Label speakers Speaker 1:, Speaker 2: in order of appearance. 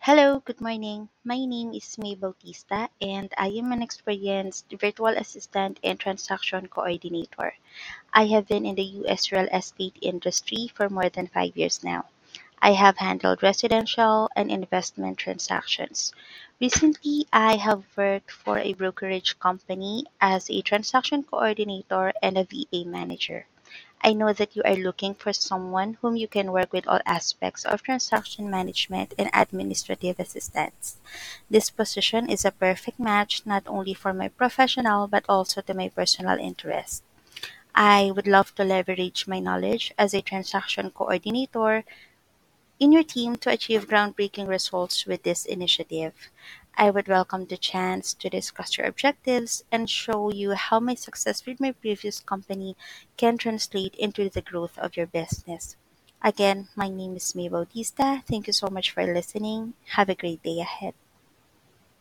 Speaker 1: Hello, good morning. My name is May Bautista, and I am an experienced virtual assistant and transaction coordinator. I have been in the U.S. real estate industry for more than 5 years now. I have handled residential and investment transactions. Recently, I have worked for a brokerage company as a transaction coordinator and a VA manager. I know that you are looking for someone whom you can work with all aspects of transaction management and administrative assistance. This position is a perfect match not only for my professional but also to my personal interest. I would love to leverage my knowledge as a transaction coordinator in your team to achieve groundbreaking results with this initiative. I would welcome the chance to discuss your objectives and show you how my success with my previous company can translate into the growth of your business. Again, my name is May Bautista. Thank you so much for listening. Have a great day ahead.